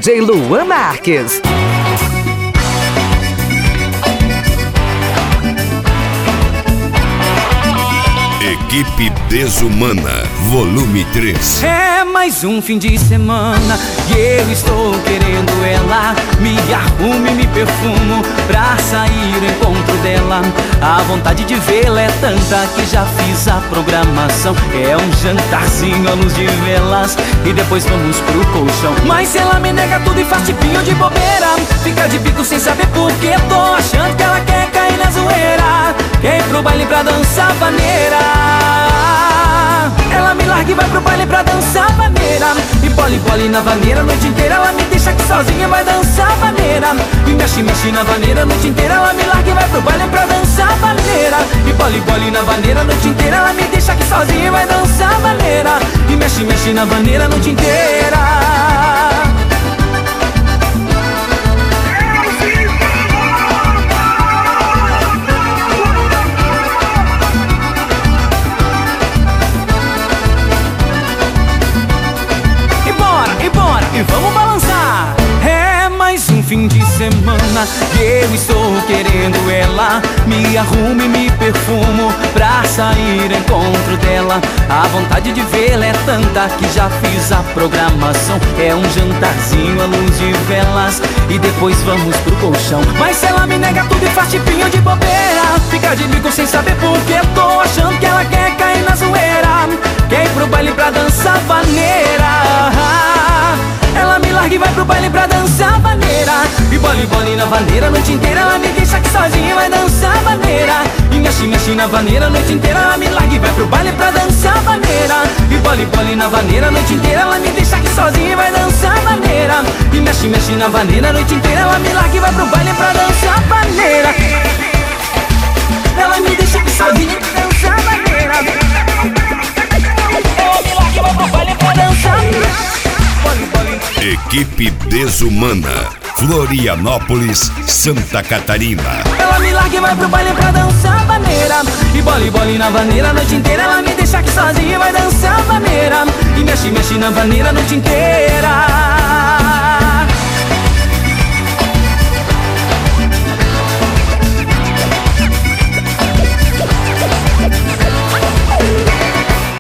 DJ Luan Marques. Equipe Desumana, volume 3. É mais um fim de semana e eu estou querendo ela. Me arrumo e me perfumo pra sair ao encontro dela. A vontade de vê-la é tanta que já fiz a programação. É um jantarzinho à luz de velas e depois vamos pro colchão. Mas se ela me nega tudo e faz tipinho de bobeira, fica de bico sem saber por que tô achando que ela quer cair na zoeira. Quer ir pro baile pra dançar vaneira. Ela me larga e vai pro baile pra dançar vaneira. E bole na vaneira a noite inteira. Ela me deixa aqui sozinha, vai dançar vaneira. E mexe na vaneira a noite inteira. Ela me larga e vai pro baile pra dançar vaneira. E bole na vaneira a noite inteira. Ela me deixa aqui sozinha, vai dançar vaneira. E mexe na vaneira a noite inteira. E vamos balançar. É mais um fim de semana e eu estou querendo ela. Me arrumo e me perfumo pra sair ao encontro dela. A vontade de vê-la é tanta que já fiz a programação. É um jantarzinho à luz de velas e depois vamos pro colchão. Mas se ela me nega tudo e faz tipinho de bobeira, fica de bico sem saber por que tô achando que ela quer cair na zoeira. Quer ir pro baile pra dançar vaneira. Ela me larga e vai pro baile pra dançar vaneira. E bole na vaneira a noite inteira. Ela me deixa aqui sozinha, vai dançar vaneira. E mexe na vaneira a noite inteira. Ela me larga e vai pro baile pra dançar vaneira. E bole na vaneira a noite inteira. Ela me deixa aqui sozinha e vai dançar vaneira. E mexe na vaneira a noite inteira. Ela me larga e vai pro baile pra dançar vaneira. Ela me deixa aqui sozinha e vai dançar vaneira. Ela me larga e vai pro baile pra dançar vaneira. Equipe Desumana, Florianópolis, Santa Catarina. Ela me larga e vai pro baile pra dançar vaneira. E bole na vaneira a noite inteira. Ela me deixa aqui sozinha e vai dançar vaneira. E mexe na vaneira a noite inteira.